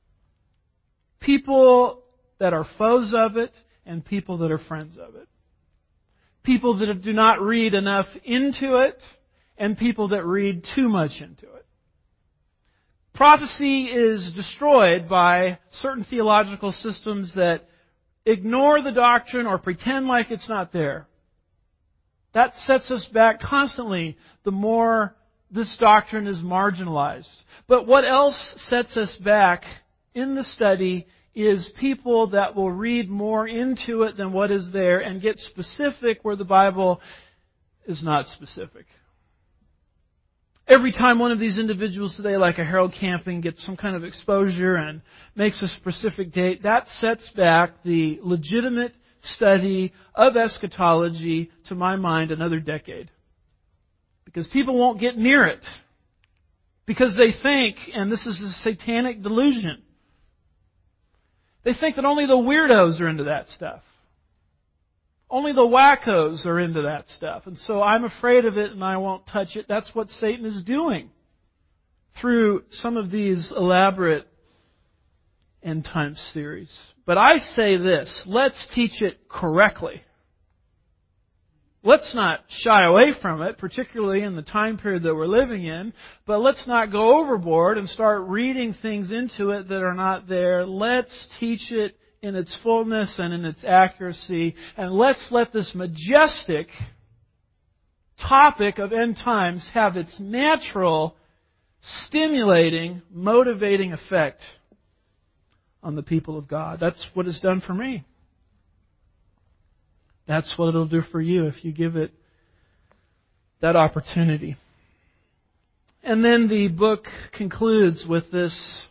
People that are foes of it and people that are friends of it. People that do not read enough into it and people that read too much into it. Prophecy is destroyed by certain theological systems that ignore the doctrine or pretend like it's not there. That sets us back constantly the more this doctrine is marginalized. But what else sets us back in the study is people that will read more into it than what is there and get specific where the Bible is not specific. Every time one of these individuals today, like a Harold Camping, gets some kind of exposure and makes a specific date, that sets back the legitimate study of eschatology, to my mind, another decade. Because people won't get near it. Because they think, and this is a satanic delusion, they think that only the weirdos are into that stuff. Only the wackos are into that stuff. And so I'm afraid of it and I won't touch it. That's what Satan is doing through some of these elaborate end times theories. But I say this, let's teach it correctly. Let's not shy away from it, particularly in the time period that we're living in. But let's not go overboard and start reading things into it that are not there. Let's teach it in its fullness and in its accuracy. And let's let this majestic topic of end times have its natural, stimulating, motivating effect on the people of God. That's what it's done for me. That's what it'll do for you if you give it that opportunity. And then the book concludes with this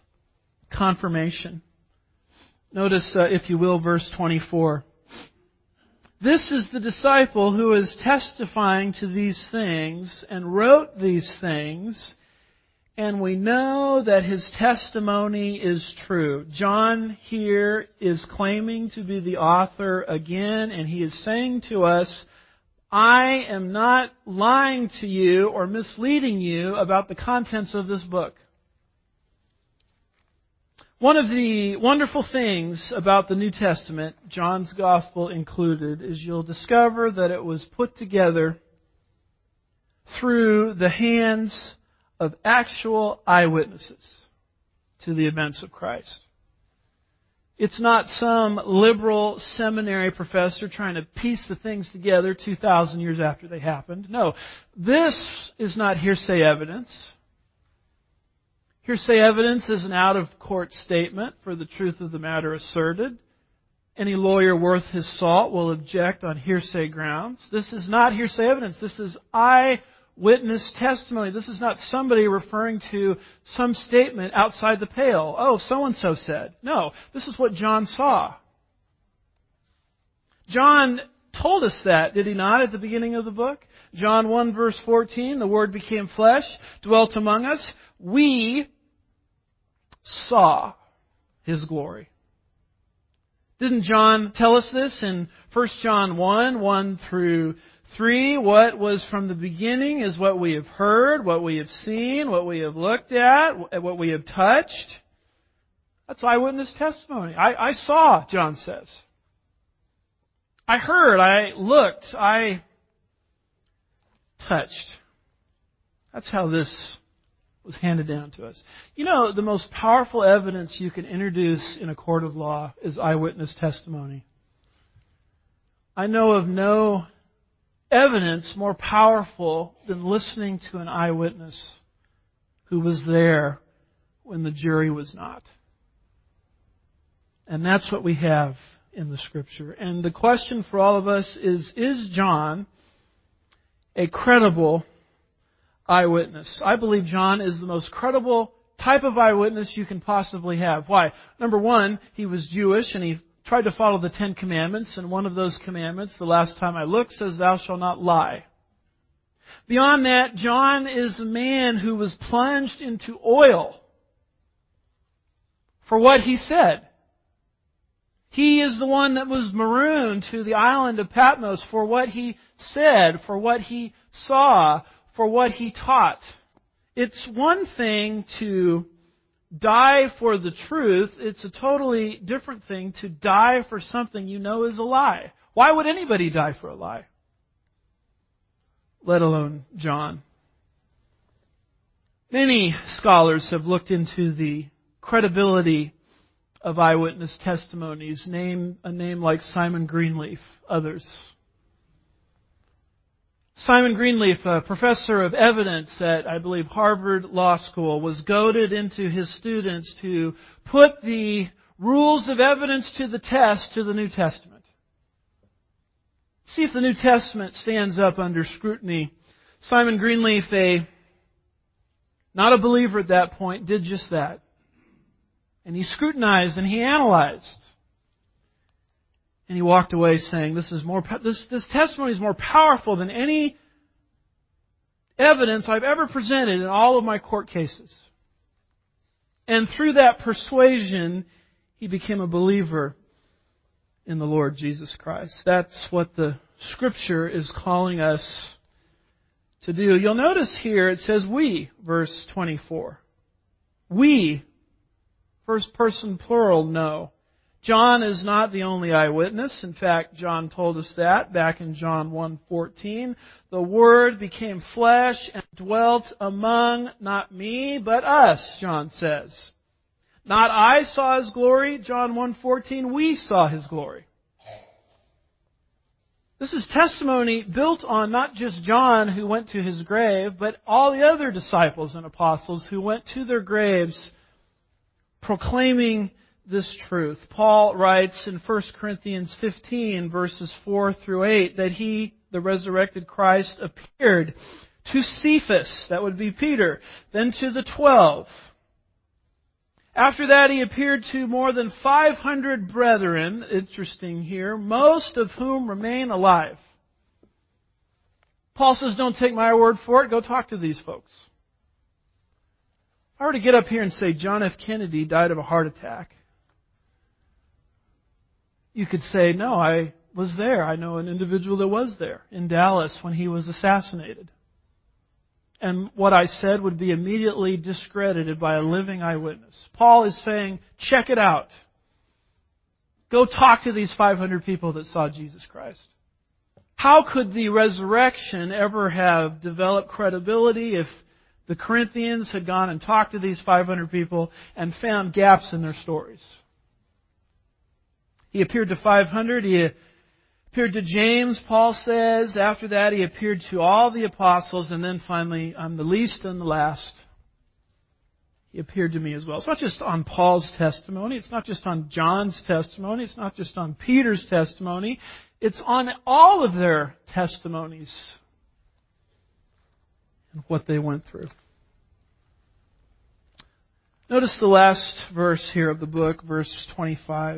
confirmation. Notice, uh, if you will, verse twenty-four. This is the disciple who is testifying to these things and wrote these things, and we know that his testimony is true. John here is claiming to be the author again, and he is saying to us, I am not lying to you or misleading you about the contents of this book. One of the wonderful things about the New Testament, John's Gospel included, is you'll discover that it was put together through the hands of actual eyewitnesses to the events of Christ. It's not some liberal seminary professor trying to piece the things together two thousand years after they happened. No, this is not hearsay evidence. Hearsay evidence is an out-of-court statement for the truth of the matter asserted. Any lawyer worth his salt will object on hearsay grounds. This is not hearsay evidence. This is eyewitness testimony. This is not somebody referring to some statement outside the pale. Oh, so-and-so said. No, this is what John saw. John told us that, did he not, at the beginning of the book? John one verse fourteen, the Word became flesh, dwelt among us. We saw His glory. Didn't John tell us this in First John one, one through three? What was from the beginning is what we have heard, what we have seen, what we have looked at, what we have touched. That's eyewitness testimony. I, I saw, John says. I heard, I looked, I touched. That's how this was handed down to us. You know, the most powerful evidence you can introduce in a court of law is eyewitness testimony. I know of no evidence more powerful than listening to an eyewitness who was there when the jury was not. And that's what we have in the Scripture. And the question for all of us is, is John a credible eyewitness? I believe John is the most credible type of eyewitness you can possibly have. Why? Number one, he was Jewish and he tried to follow the Ten Commandments, and one of those commandments, the last time I looked, says, thou shalt not lie. Beyond that, John is a man who was plunged into oil for what he said. He is the one that was marooned to the island of Patmos for what he said, for what he saw, for what he taught. It's one thing to die for the truth. It's a totally different thing to die for something you know is a lie. Why would anybody die for a lie? Let alone John. Many scholars have looked into the credibility of eyewitness testimonies. Name a name like Simon Greenleaf, others. Simon Greenleaf, a professor of evidence at, I believe, Harvard Law School, was goaded into his students to put the rules of evidence to the test to the New Testament. See if the New Testament stands up under scrutiny. Simon Greenleaf, a not a believer at that point, did just that. And he scrutinized and he analyzed. And he walked away saying, this is more, this, this testimony is more powerful than any evidence I've ever presented in all of my court cases. And through that persuasion, he became a believer in the Lord Jesus Christ. That's what the Scripture is calling us to do. You'll notice here it says we, verse twenty-four. We, first person plural, know. John is not the only eyewitness. In fact, John told us that back in John one fourteen. The Word became flesh and dwelt among not me, but us, John says. Not I saw His glory, John one fourteen. We saw His glory. This is testimony built on not just John who went to his grave, but all the other disciples and apostles who went to their graves proclaiming this truth. Paul writes in First Corinthians fifteen, verses four through eight, that He, the resurrected Christ, appeared to Cephas, that would be Peter, then to the twelve. After that, he appeared to more than five hundred brethren, interesting here, most of whom remain alive. Paul says, don't take my word for it, go talk to these folks. If I were to get up here and say John F. Kennedy died of a heart attack, you could say, no, I was there. I know an individual that was there in Dallas when he was assassinated. And what I said would be immediately discredited by a living eyewitness. Paul is saying, check it out. Go talk to these five hundred people that saw Jesus Christ. How could the resurrection ever have developed credibility if the Corinthians had gone and talked to these five hundred people and found gaps in their stories? He appeared to five hundred. He appeared to James, Paul says. After that, he appeared to all the apostles. And then finally, I'm the least and the last. He appeared to me as well. It's not just on Paul's testimony. It's not just on John's testimony. It's not just on Peter's testimony. It's on all of their testimonies and what they went through. Notice the last verse here of the book, verse twenty-five.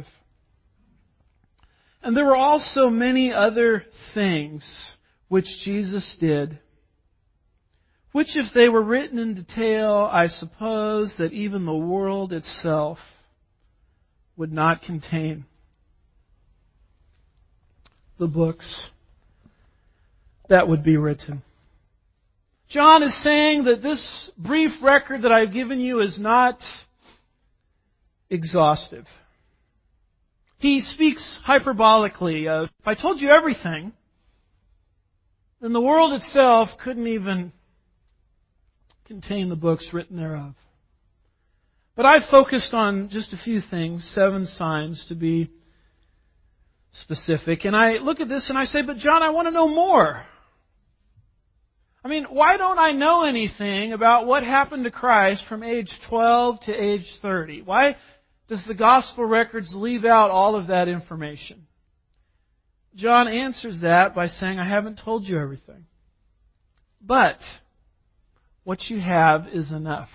And there were also many other things which Jesus did, which if they were written in detail, I suppose that even the world itself would not contain the books that would be written. John is saying that this brief record that I've given you is not exhaustive. He speaks hyperbolically of, if I told you everything, then the world itself couldn't even contain the books written thereof. But I've focused on just a few things, seven signs to be specific. And I look at this and I say, but John, I want to know more. I mean, why don't I know anything about what happened to Christ from age twelve to age thirty? Why does the gospel records leave out all of that information? John answers that by saying, I haven't told you everything. But what you have is enough.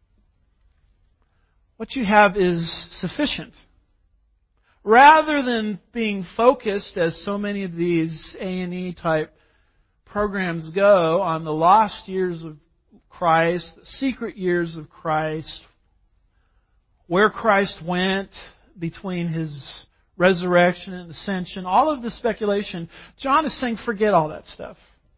What you have is sufficient. Rather than being focused, as so many of these A and E type programs go, on the lost years of Christ, the secret years of Christ, where Christ went between His resurrection and ascension, all of the speculation, John is saying, forget all that stuff.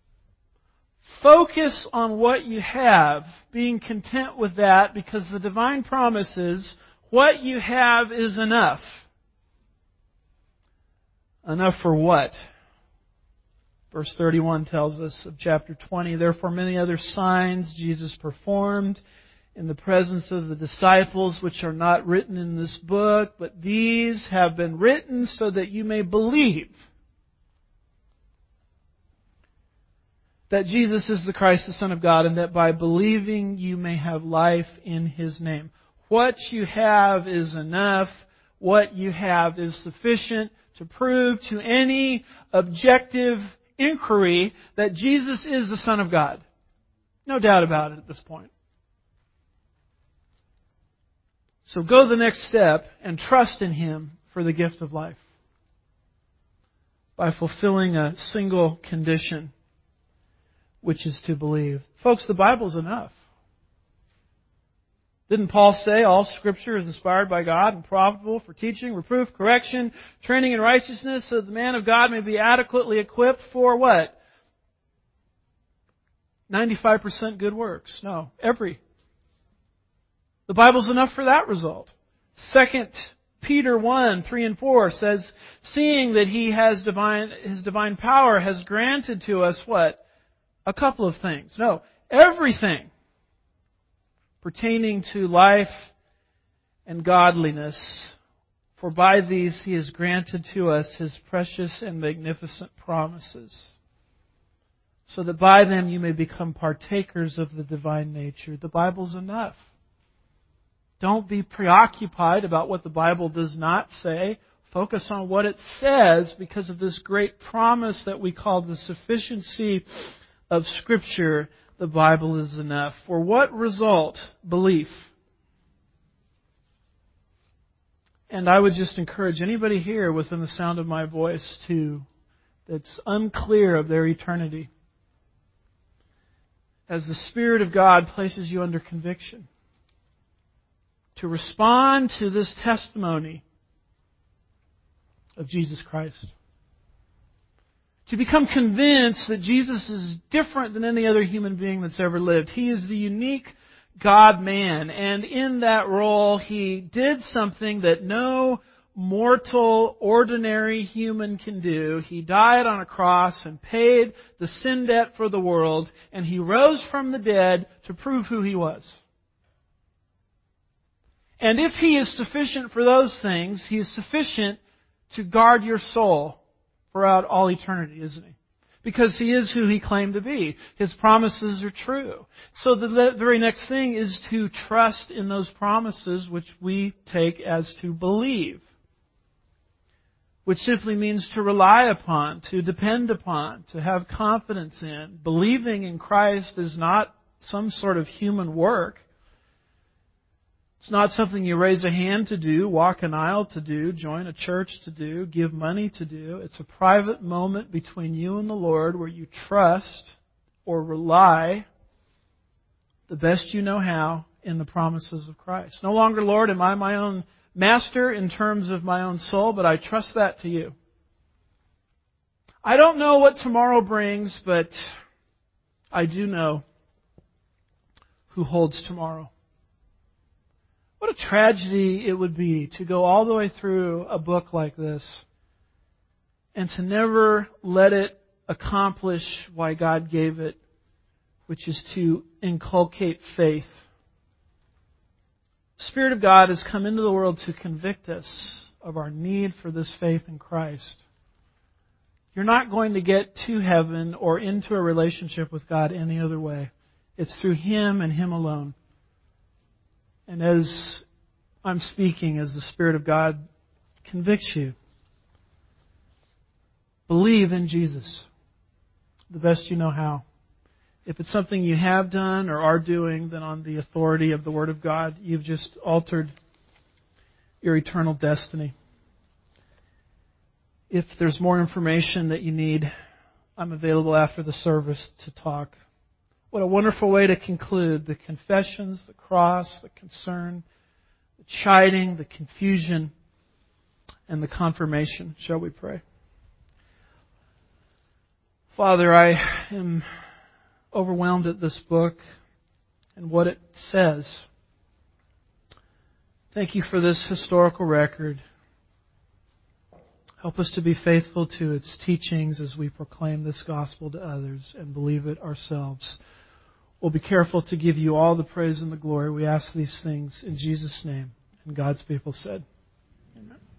Focus on what you have, being content with that, because the divine promise is, what you have is enough. Enough for what? Verse thirty-one tells us of chapter twenty, therefore many other signs Jesus performed in the presence of the disciples, which are not written in this book, but these have been written so that you may believe that Jesus is the Christ, the Son of God, and that by believing you may have life in His name. What you have is enough. What you have is sufficient to prove to any objective inquiry that Jesus is the Son of God. No doubt about it at this point. So go the next step and trust in Him for the gift of life by fulfilling a single condition, which is to believe. Folks, the Bible's enough. Didn't Paul say all Scripture is inspired by God and profitable for teaching, reproof, correction, training in righteousness, so that the man of God may be adequately equipped for what? ninety-five percent good works. No, every. The Bible's enough for that result. Second Peter one, three and four says, seeing that He has divine, His divine power has granted to us what? A couple of things. No, everything pertaining to life and godliness. For by these He has granted to us His precious and magnificent promises, so that by them you may become partakers of the divine nature. The Bible's enough. Don't be preoccupied about what the Bible does not say. Focus on what it says, because of this great promise that we call the sufficiency of Scripture. The Bible is enough. For what result? Belief. And I would just encourage anybody here within the sound of my voice to, that's unclear of their eternity, as the Spirit of God places you under conviction, to respond to this testimony of Jesus Christ. To become convinced that Jesus is different than any other human being that's ever lived. He is the unique God-man. And in that role, He did something that no mortal, ordinary human can do. He died on a cross and paid the sin debt for the world. And He rose from the dead to prove who He was. And if He is sufficient for those things, He is sufficient to guard your soul throughout all eternity, isn't He? Because He is who He claimed to be. His promises are true. So the very next thing is to trust in those promises, which we take as to believe. Which simply means to rely upon, to depend upon, to have confidence in. Believing in Christ is not some sort of human work. It's not something you raise a hand to do, walk an aisle to do, join a church to do, give money to do. It's a private moment between you and the Lord where you trust or rely the best you know how in the promises of Christ. No longer, Lord, am I my own master in terms of my own soul, but I trust that to You. I don't know what tomorrow brings, but I do know who holds tomorrow. What a tragedy it would be to go all the way through a book like this and to never let it accomplish why God gave it, which is to inculcate faith. The Spirit of God has come into the world to convict us of our need for this faith in Christ. You're not going to get to heaven or into a relationship with God any other way. It's through Him and Him alone. And as I'm speaking, as the Spirit of God convicts you, believe in Jesus the best you know how. If it's something you have done or are doing, then on the authority of the Word of God, you've just altered your eternal destiny. If there's more information that you need, I'm available after the service to talk. What a wonderful way to conclude the confessions, the cross, the concern, the chiding, the confusion, and the confirmation. Shall we pray? Father, I am overwhelmed at this book and what it says. Thank You for this historical record. Help us to be faithful to its teachings as we proclaim this gospel to others and believe it ourselves. We'll be careful to give You all the praise and the glory. We ask these things in Jesus' name. And God's people said, Amen.